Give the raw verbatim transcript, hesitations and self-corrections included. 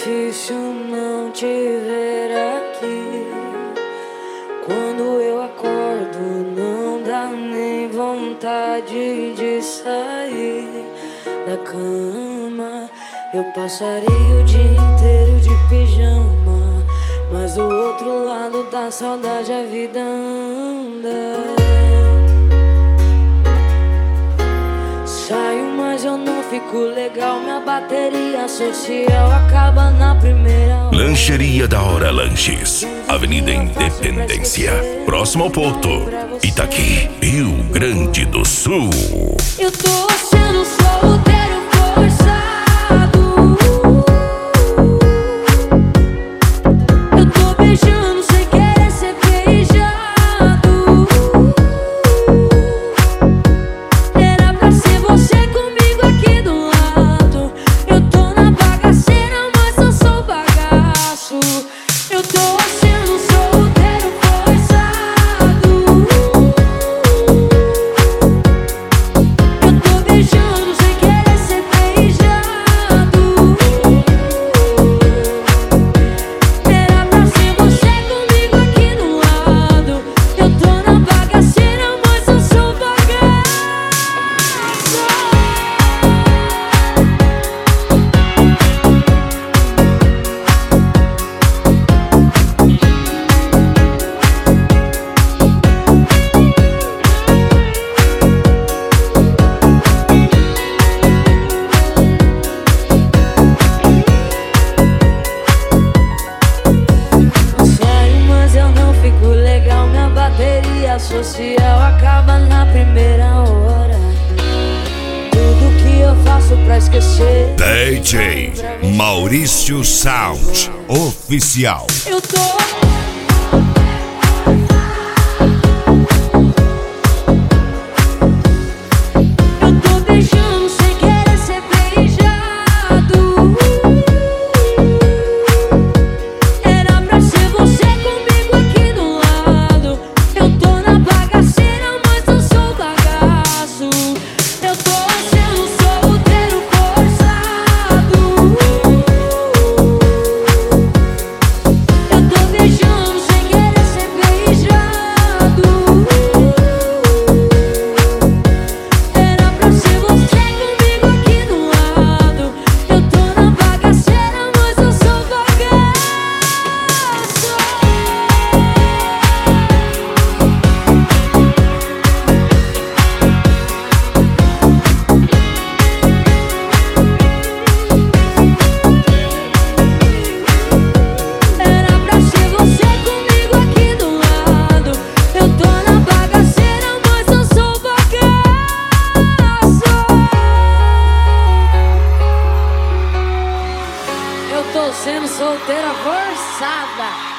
difícil não te ver aqui. Quando eu acordo não dá nem vontade de sair da cama. Eu passaria o dia inteiro de pijama, mas do outro lado da saudade a vida anda. Saio, mas eu não fico legal. Minha bateria social acaba na primeira hora. Lancheria da Hora Lanches, Avenida Independência, próximo ao Porto, Itaqui, Rio Grande do Sul. Eu tô sendo solteiro forçado. Eu tô beijando sem querer ser beijado. Era pra ser você comigo aqui do lado. Eu tô na bagaceira, mas eu sou bagaço. Eu tô sendo solteiro forçado. Eu tô beijando sem querer ser beijado. Era pra ser você comigo aqui do lado. Eu tô na bagaceira, mas eu sou bagaço. Saio, mas eu não fico legal. Minha bateria social acaba na primeira hora. Tudo que eu faço pra esquecer. D J Maurício Sound Oficial. Eu tô Eu tô beijando sem querer ser beijado. Era pra ser você comigo aqui do lado. Eu tô na bagaceira, mas eu sou bagaço. Eu tô sendo solteiro forçado. Eu tô beijando sem querer ser beijado. Era pra ser você comigo aqui do lado. Eu tô na bagaceira, mas eu sou bagaço. Era pra ser você comigo aqui do lado. Eu tô na bagaceira, mas eu sou bagaço. Eu tô sendo solteira forçada.